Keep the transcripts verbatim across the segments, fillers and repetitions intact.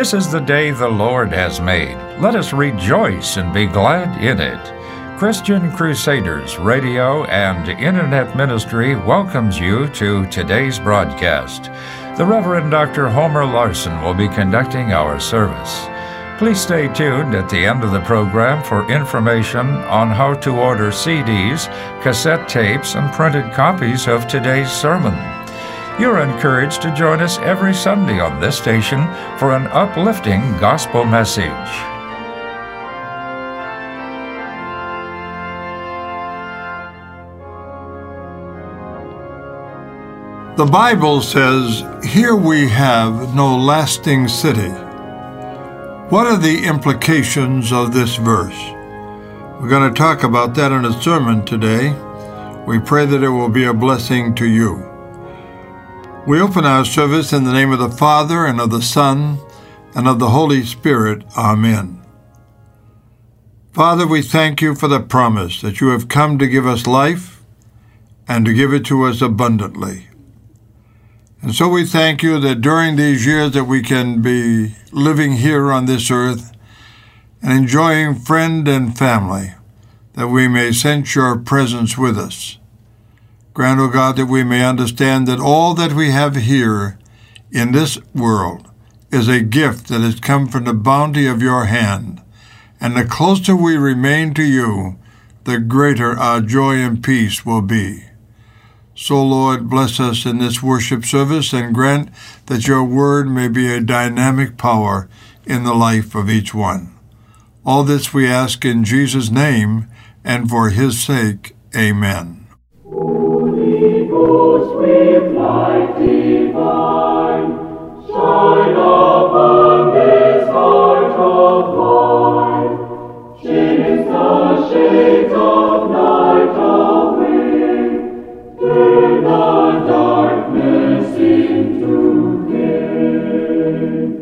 This is the day the Lord has made. Let us rejoice and be glad in it. Christian Crusaders Radio and Internet Ministry welcomes you to today's broadcast. The Reverend Doctor Homer Larson will be conducting our service. Please stay tuned at the end of the program for information on how to order C Ds, cassette tapes, and printed copies of today's sermon. You're encouraged to join us every Sunday on this station for an uplifting gospel message. The Bible says, "Here we have no lasting city." What are the implications of this verse? We're going to talk about that in a sermon today. We pray that it will be a blessing to you. We open our service in the name of the Father, and of the Son, and of the Holy Spirit. Amen. Father, we thank you for the promise that you have come to give us life and to give it to us abundantly. And so we thank you that during these years that we can be living here on this earth and enjoying friend and family, that we may sense your presence with us. Grant, O God, that we may understand that all that we have here in this world is a gift that has come from the bounty of your hand, and the closer we remain to you, the greater our joy and peace will be. So, Lord, bless us in this worship service and grant that your word may be a dynamic power in the life of each one. All this we ask in Jesus' name and for his sake. Amen. Holy Ghost, with light divine, shine upon this heart of mine. Chase the shades of night away, turn the darkness into day.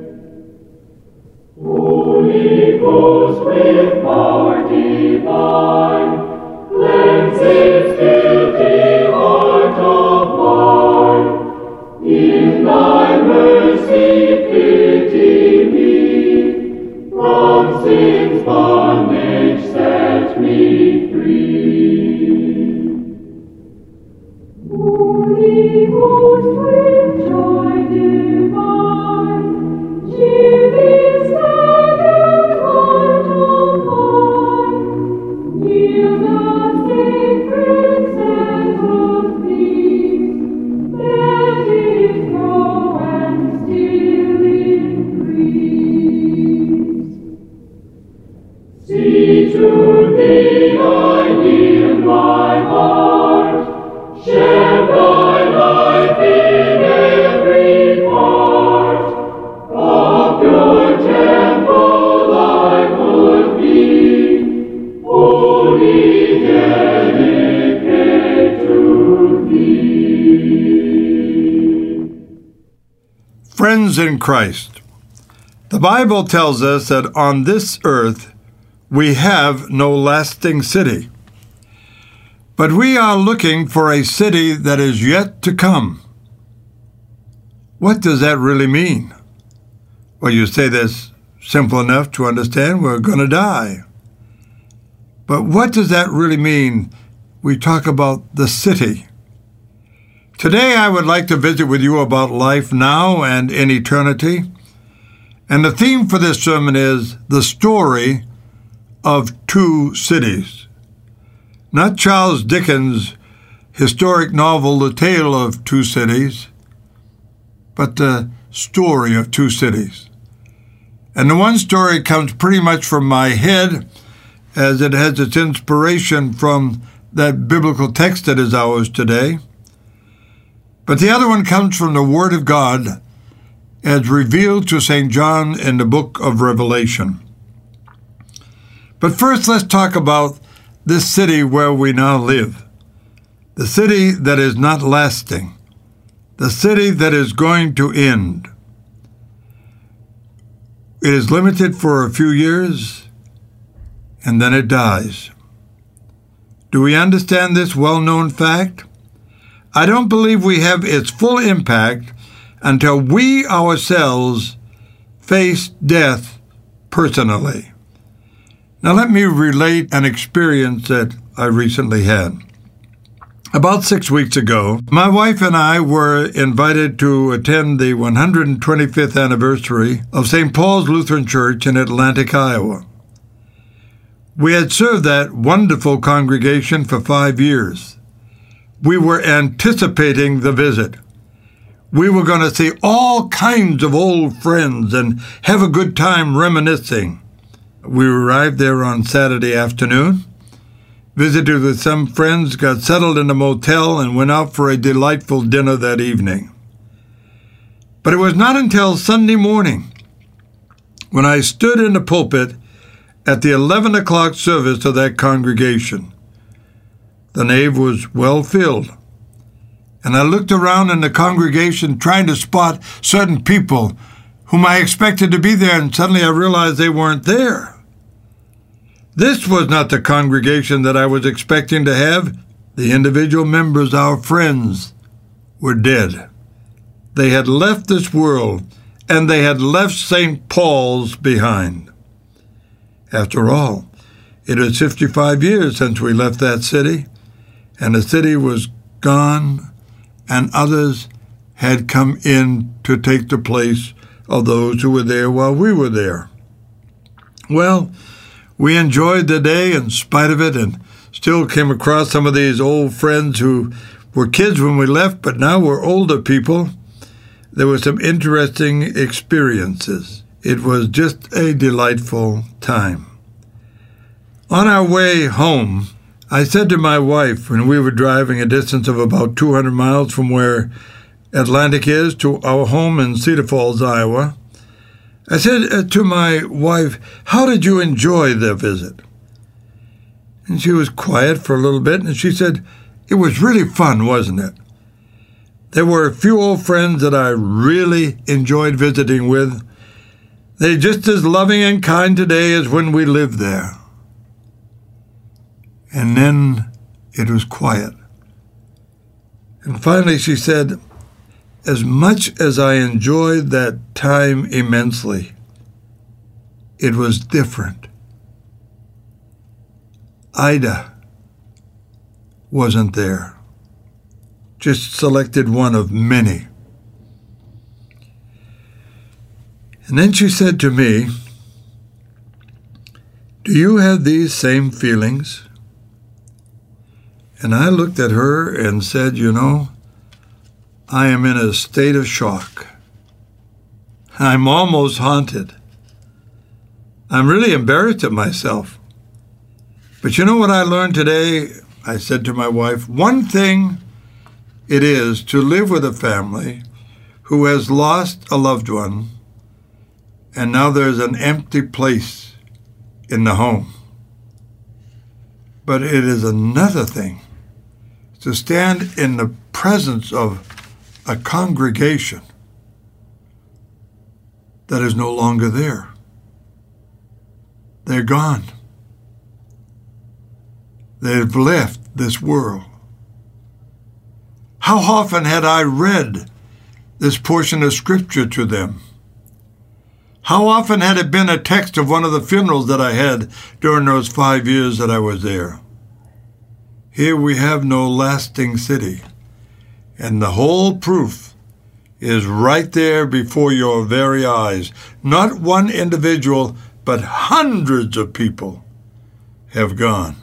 Holy Ghost, with power divine, cleanse its guilty heart of mine. In thy mercy pity me, from sin's bondage set me free. Holy Ghost, with joy divine, cheer this saddened heart of mine. Heal the sacred scent of peace, let it grow and still increase. See, to thee I yield my heart, share thy life in every part. Of your temple I would be, wholly dedicate to thee. Friends in Christ, the Bible tells us that on this earth we have no lasting city. But we are looking for a city that is yet to come. What does that really mean? Well, you say that's simple enough to understand. We're going to die. But what does that really mean? We talk about the city. Today I would like to visit with you about life now and in eternity. And the theme for this sermon is the story of two cities. Not Charles Dickens' historic novel, The Tale of Two Cities, but the story of two cities. And the one story comes pretty much from my head, as it has its inspiration from that biblical text that is ours today. But the other one comes from the Word of God as revealed to Saint John in the book of Revelation. But first, let's talk about this city where we now live, the city that is not lasting, the city that is going to end. It is limited for a few years, and then it dies. Do we understand this well-known fact? I don't believe we have its full impact until we ourselves faced death personally. Now let me relate an experience that I recently had. About six weeks ago, my wife and I were invited to attend the one hundred twenty-fifth anniversary of Saint Paul's Lutheran Church in Atlantic, Iowa. We had served that wonderful congregation for five years. We were anticipating the visit. We were going to see all kinds of old friends and have a good time reminiscing. We arrived there on Saturday afternoon, visited with some friends, got settled in a motel, and went out for a delightful dinner that evening. But it was not until Sunday morning, when I stood in the pulpit at the eleven o'clock service of that congregation. The nave was well filled, and I looked around in the congregation trying to spot certain people whom I expected to be there, and suddenly I realized they weren't there. This was not the congregation that I was expecting to have. The individual members, our friends, were dead. They had left this world, and they had left Saint Paul's behind. After all, it was fifty-five years since we left that city, and the city was gone, and others had come in to take the place of those who were there while we were there. Well, we enjoyed the day in spite of it, and still came across some of these old friends who were kids when we left, but now we're older people. There were some interesting experiences. It was just a delightful time. On our way home, I said to my wife, when we were driving a distance of about two hundred miles from where Atlantic is to our home in Cedar Falls, Iowa, I said to my wife, "How did you enjoy the visit?" And she was quiet for a little bit, and she said, "It was really fun, wasn't it? There were a few old friends that I really enjoyed visiting with. They're just as loving and kind today as when we lived there." And then it was quiet. And finally she said, "As much as I enjoyed that time immensely, it was different. Ida wasn't there, just selected one of many." And then she said to me, "Do you have these same feelings?" And I looked at her and said, "You know, I am in a state of shock. I'm almost haunted. I'm really embarrassed at myself. But you know what I learned today?" I said to my wife, "One thing it is to live with a family who has lost a loved one, and now there's an empty place in the home. But it is another thing to stand in the presence of a congregation that is no longer there. They're gone. They've left this world." How often had I read this portion of Scripture to them? How often had it been a text of one of the funerals that I had during those five years that I was there? Here we have no lasting city, and the whole proof is right there before your very eyes. Not one individual, but hundreds of people have gone.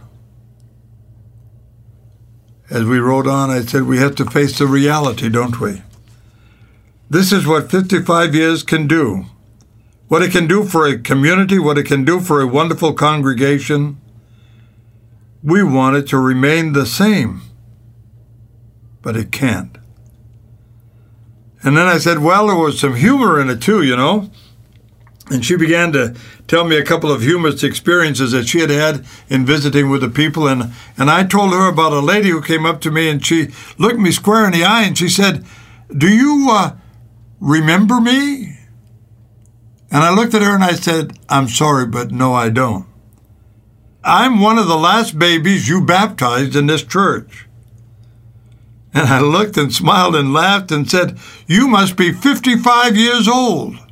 As we rode on, I said, we have to face the reality, don't we? This is what fifty-five years can do. What it can do for a community, what it can do for a wonderful congregation. We want it to remain the same, but it can't. And then I said, well, there was some humor in it too, you know. And she began to tell me a couple of humorous experiences that she had had in visiting with the people. And, and I told her about a lady who came up to me, and she looked me square in the eye and she said, "Do you uh, remember me?" And I looked at her and I said, "I'm sorry, but no, I don't. I'm one of the last babies you baptized in this church." And I looked and smiled and laughed and said, "You must be fifty-five years old."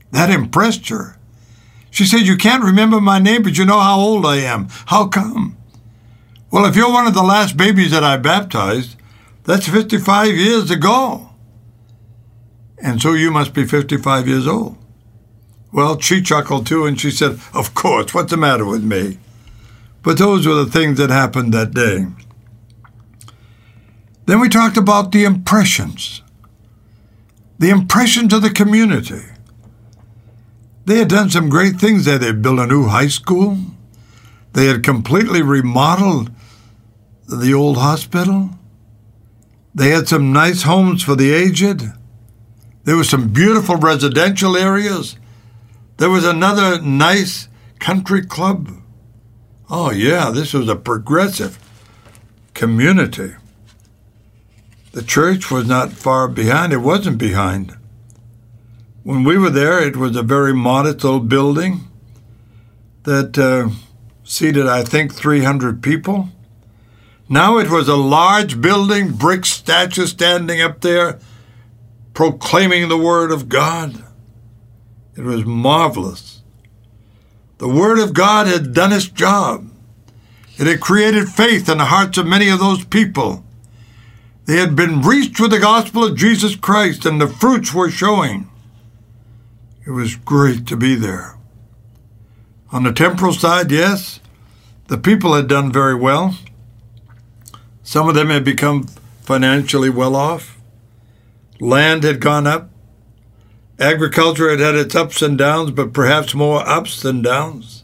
That impressed her. She said, "You can't remember my name, but you know how old I am. How come?" "Well, if you're one of the last babies that I baptized, that's fifty-five years ago. And so you must be fifty-five years old." Well, she chuckled too, and she said, "Of course, what's the matter with me?" But those were the things that happened that day. Then we talked about the impressions. The impressions of the community. They had done some great things there. They had built a new high school. They had completely remodeled the old hospital. They had some nice homes for the aged. There were some beautiful residential areas. There was another nice country club. Oh, yeah, this was a progressive community. The church was not far behind. It wasn't behind. When we were there, it was a very modest old building that uh, seated, I think, three hundred people. Now it was a large building, brick statues standing up there, proclaiming the Word of God. It was marvelous. The Word of God had done its job. It had created faith in the hearts of many of those people. They had been reached with the gospel of Jesus Christ, and the fruits were showing. It was great to be there. On the temporal side, yes, the people had done very well. Some of them had become financially well off. Land had gone up. Agriculture had had its ups and downs, but perhaps more ups than downs.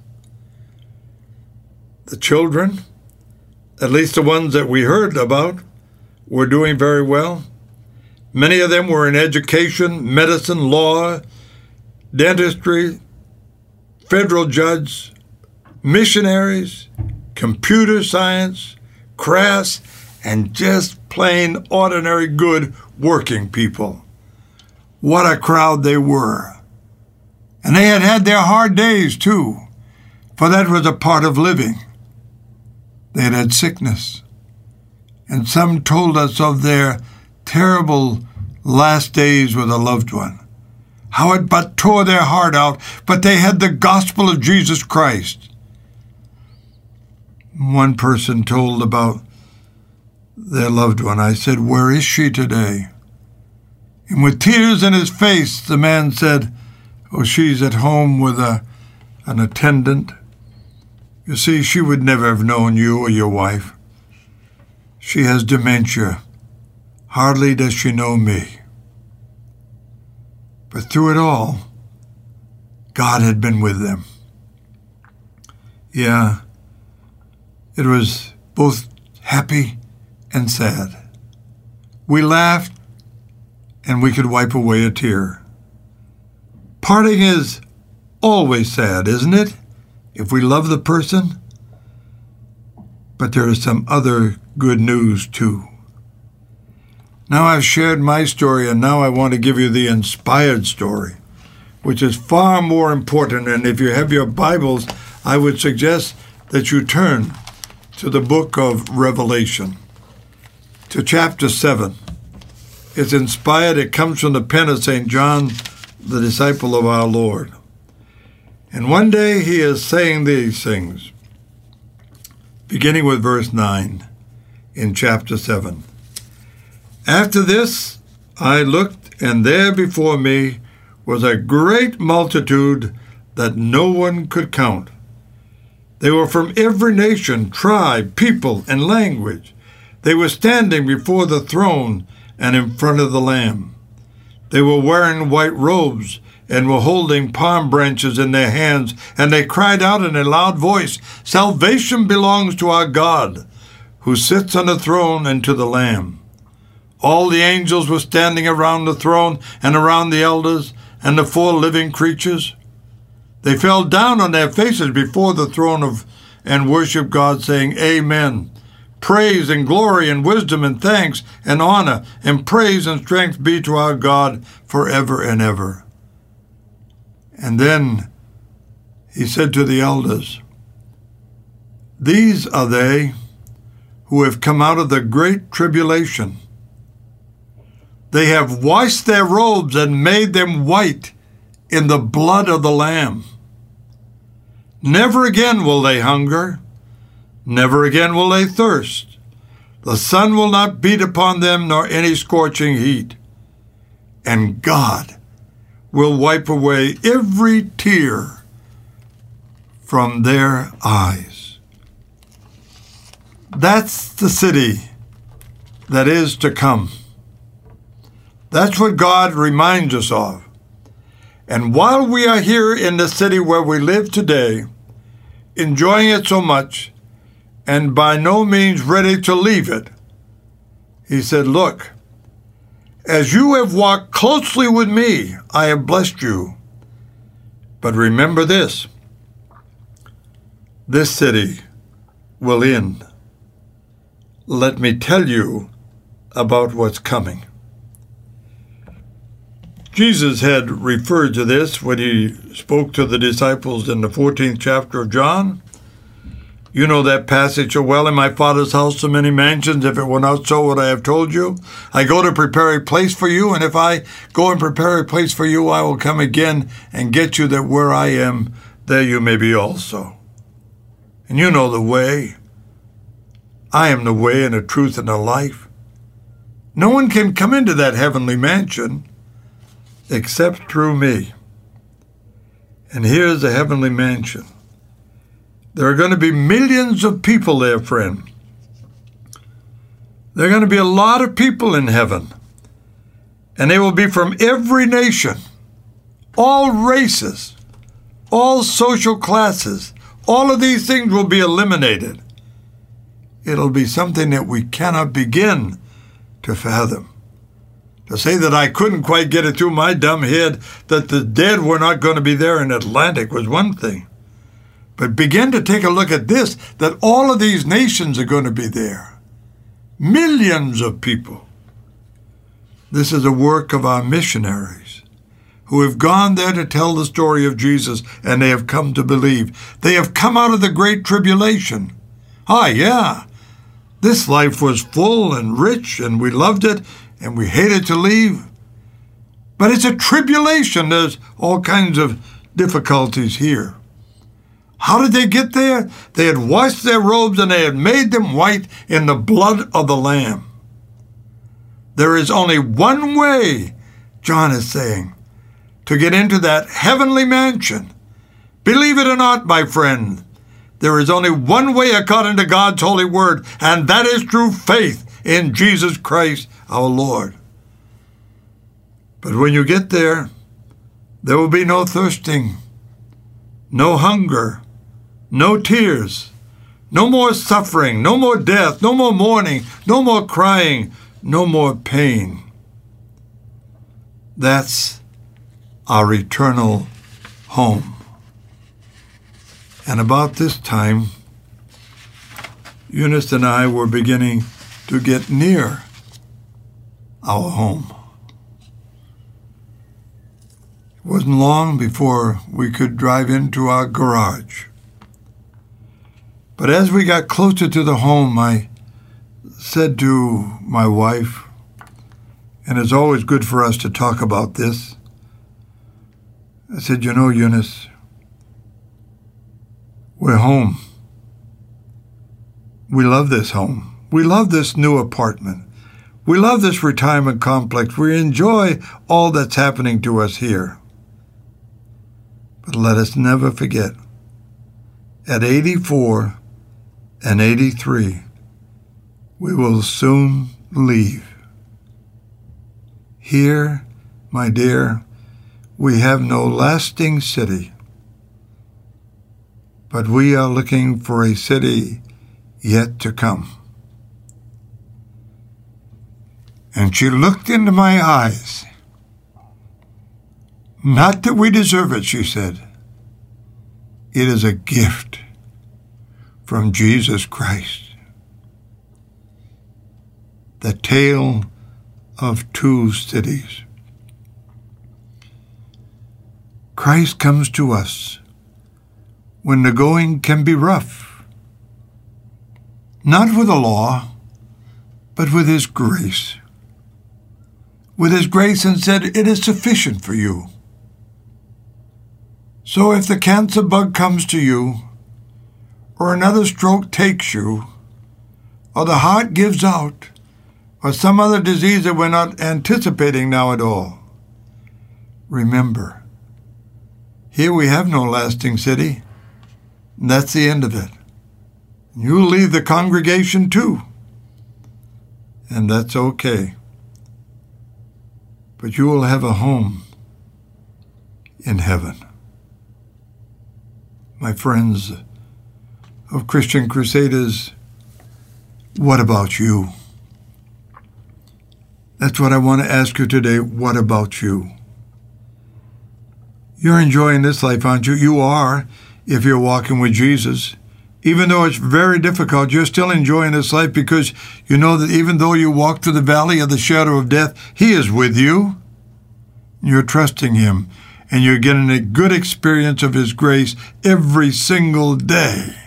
The children, at least the ones that we heard about, were doing very well. Many of them were in education, medicine, law, dentistry, federal judge, missionaries, computer science, crafts, and just plain ordinary good working people. What a crowd they were. And they had had their hard days too, for that was a part of living. They had had sickness. And some told us of their terrible last days with a loved one, how it but tore their heart out, but they had the gospel of Jesus Christ. One person told about their loved one. I said, "Where is she today?" And with tears in his face, the man said, "Oh, she's at home with a, an attendant. You see, she would never have known you or your wife. She has dementia. Hardly does she know me." But through it all, God had been with them. Yeah, it was both happy and sad. We laughed, and we could wipe away a tear. Parting is always sad, isn't it? If we love the person. But there is some other good news, too. Now I've shared my story, and now I want to give you the inspired story, which is far more important. And if you have your Bibles, I would suggest that you turn to the book of Revelation, to chapter seven. It's inspired. It comes from the pen of Saint John, the disciple of our Lord. And one day he is saying these things, beginning with verse nine in chapter seven. "After this I looked, and there before me was a great multitude that no one could count. They were from every nation, tribe, people, and language. They were standing before the throne and in front of the Lamb. They were wearing white robes and were holding palm branches in their hands, and they cried out in a loud voice, 'Salvation belongs to our God, who sits on the throne, and to the Lamb.' All the angels were standing around the throne and around the elders and the four living creatures. They fell down on their faces before the throne of and worshiped God, saying, 'Amen. Praise and glory and wisdom and thanks and honor and praise and strength be to our God forever and ever.' And then he said to the elders, 'These are they who have come out of the great tribulation. They have washed their robes and made them white in the blood of the Lamb. Never again will they hunger. Never again will they thirst. The sun will not beat upon them, nor any scorching heat. And God will wipe away every tear from their eyes. That's the city that is to come. That's what God reminds us of. And while we are here in the city where we live today, enjoying it so much, and by no means ready to leave it, he said, look, as you have walked closely with me, I have blessed you. But remember this, this city will end. Let me tell you about what's coming. Jesus had referred to this when he spoke to the disciples in the fourteenth chapter of John. You know that passage so well. In my Father's house so many mansions. If it were not so, would I have told you? I go to prepare a place for you, and if I go and prepare a place for you, I will come again and get you, that where I am, there you may be also. And you know the way. I am the way and the truth and the life. No one can come into that heavenly mansion except through me. And here's the heavenly mansion. There are going to be millions of people there, friend. There are going to be a lot of people in heaven. And they will be from every nation, all races, all social classes. All of these things will be eliminated. It'll be something that we cannot begin to fathom. To say that I couldn't quite get it through my dumb head that the dead were not going to be there in Atlantic was one thing. But begin to take a look at this, that all of these nations are going to be there. Millions of people. This is a work of our missionaries who have gone there to tell the story of Jesus, and they have come to believe. They have come out of the Great Tribulation. Ah, yeah, this life was full and rich, and we loved it, and we hated to leave. But it's a tribulation. There's all kinds of difficulties here. How did they get there? They had washed their robes and they had made them white in the blood of the Lamb. There is only one way, John is saying, to get into that heavenly mansion. Believe it or not, my friend, there is only one way according to God's holy word, and that is through faith in Jesus Christ our Lord. But when you get there, there will be no thirsting, no hunger, no tears, no more suffering, no more death, no more mourning, no more crying, no more pain. That's our eternal home. And about this time, Eunice and I were beginning to get near our home. It wasn't long before we could drive into our garage. But as we got closer to the home, I said to my wife, and it's always good for us to talk about this, I said, you know, Eunice, we're home. We love this home. We love this new apartment. We love this retirement complex. We enjoy all that's happening to us here. But let us never forget, at eighty-four and eighty-three, we will soon leave. Here, my dear, we have no lasting city, but we are looking for a city yet to come. And she looked into my eyes. Not that we deserve it, she said. It is a gift from Jesus Christ. The tale of two cities. Christ comes to us when the going can be rough. Not with the law, but with his grace. With his grace, and said, it is sufficient for you. So if the cancer bug comes to you, or another stroke takes you, or the heart gives out, or some other disease that we're not anticipating now at all, remember, here we have no lasting city, and that's the end of it. You'll leave the congregation too, and that's okay. But you will have a home in heaven. My friends of Christian Crusaders, what about you? That's what I want to ask you today. What about you? You're enjoying this life, aren't you? You are, if you're walking with Jesus. Even though it's very difficult, you're still enjoying this life because you know that even though you walk through the valley of the shadow of death, He is with you. You're trusting Him, and you're getting a good experience of His grace every single day.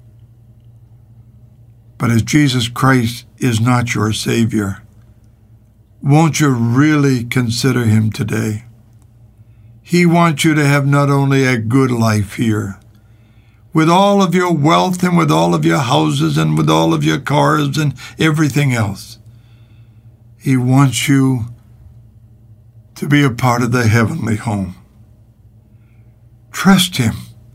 But as Jesus Christ is not your Savior, won't you really consider Him today? He wants you to have not only a good life here, with all of your wealth and with all of your houses and with all of your cars and everything else. He wants you to be a part of the heavenly home. Trust Him.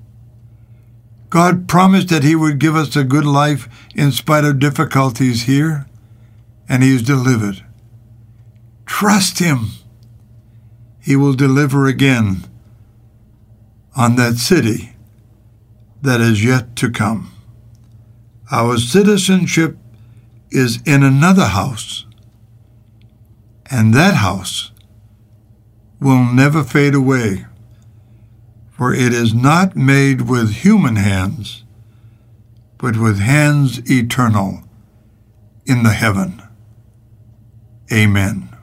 God promised that He would give us a good life in spite of difficulties here, and He has delivered. Trust Him. He will deliver again on that city that is yet to come. Our citizenship is in another house, and that house will never fade away, for it is not made with human hands, but with hands eternal in the heaven. Amen.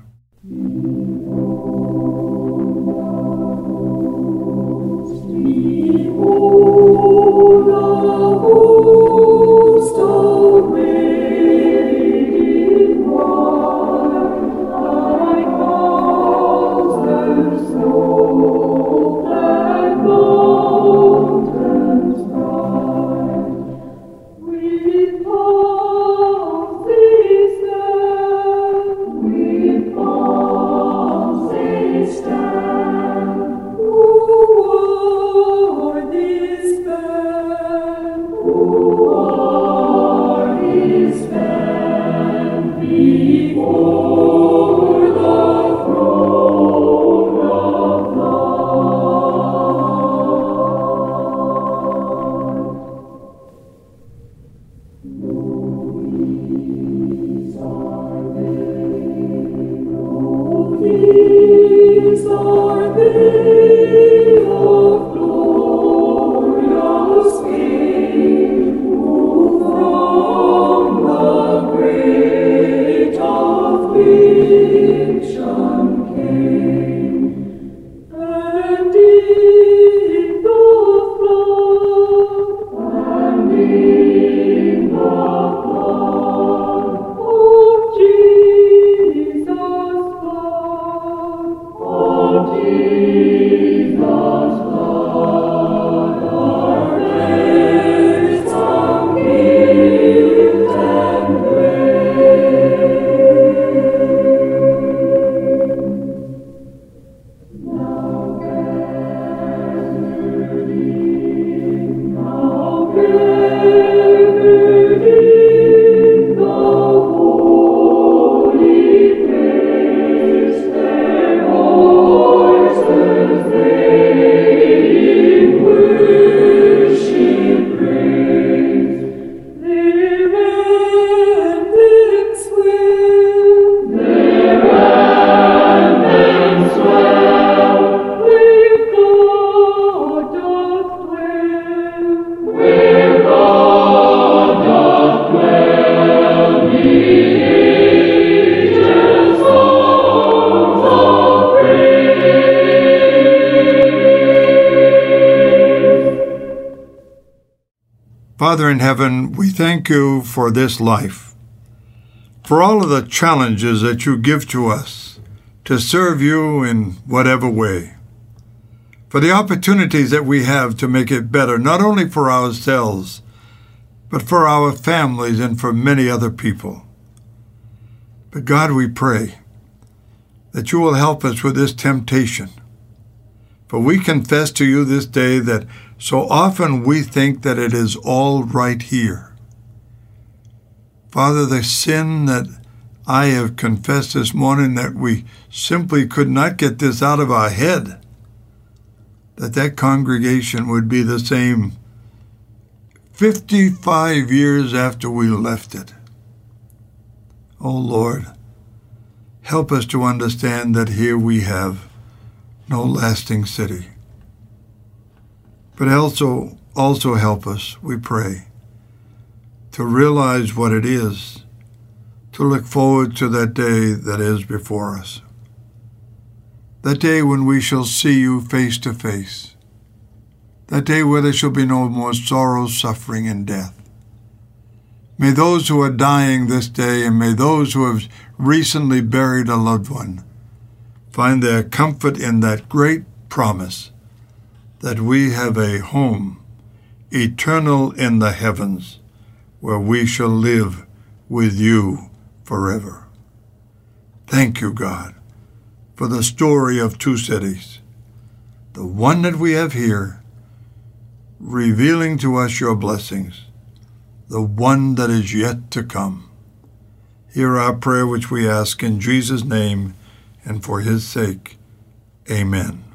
Father in heaven, we thank you for this life, for all of the challenges that you give to us to serve you in whatever way. for the opportunities that we have to make it better, not only for ourselves, but for our families and for many other people. But God, we pray that you will help us with this temptation. For we confess to you this day that so often we think that it is all right here. Father, the sin that I have confessed this morning, that we simply could not get this out of our head, that that congregation would be the same fifty-five years after we left it. Oh Lord, help us to understand that here we have no lasting city. But also, also help us, we pray, to realize what it is, to look forward to that day that is before us. That day when we shall see you face to face. That day where there shall be no more sorrow, suffering, and death. May those who are dying this day, and may those who have recently buried a loved one, find their comfort in that great promise that we have a home eternal in the heavens where we shall live with you forever. Thank you, God, for the story of two cities, the one that we have here, revealing to us your blessings, the one that is yet to come. Hear our prayer which we ask in Jesus' name and for his sake. Amen.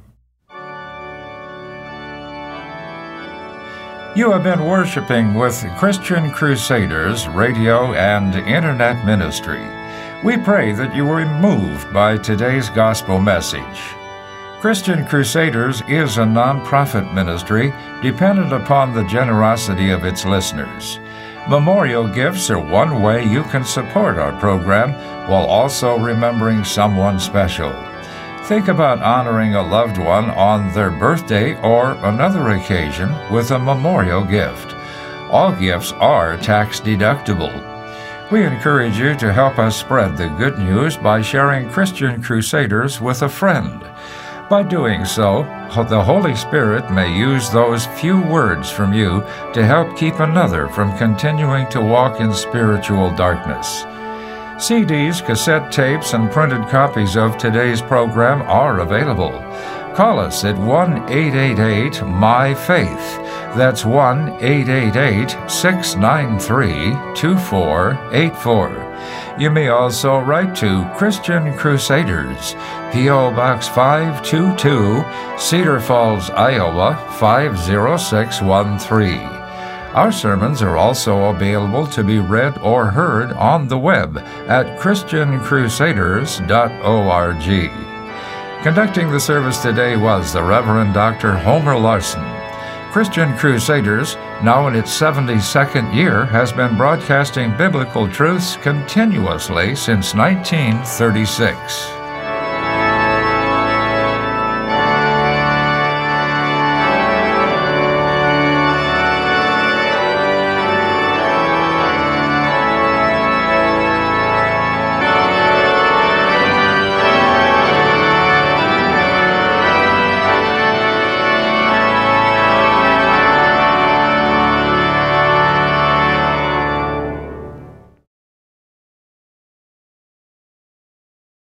You have been worshiping with Christian Crusaders Radio and Internet Ministry. We pray that you were moved by today's gospel message. Christian Crusaders is a non-profit ministry dependent upon the generosity of its listeners. Memorial gifts are one way you can support our program while also remembering someone special. Think about honoring a loved one on their birthday or another occasion with a memorial gift. All gifts are tax deductible. We encourage you to help us spread the good news by sharing Christian Crusaders with a friend. By doing so, the Holy Spirit may use those few words from you to help keep another from continuing to walk in spiritual darkness. C Ds, cassette tapes, and printed copies of today's program are available. Call us at one eight eight eight, M Y FAITH. That's one eight eight eight, six nine three, two four eight four. You may also write to Christian Crusaders, P O. Box five two two, Cedar Falls, Iowa, five zero six one three. Our sermons are also available to be read or heard on the web at christian crusaders dot org. Conducting the service today was the Reverend Doctor Homer Larson. Christian Crusaders, now in its seventy-second year, has been broadcasting biblical truths continuously since nineteen thirty-six.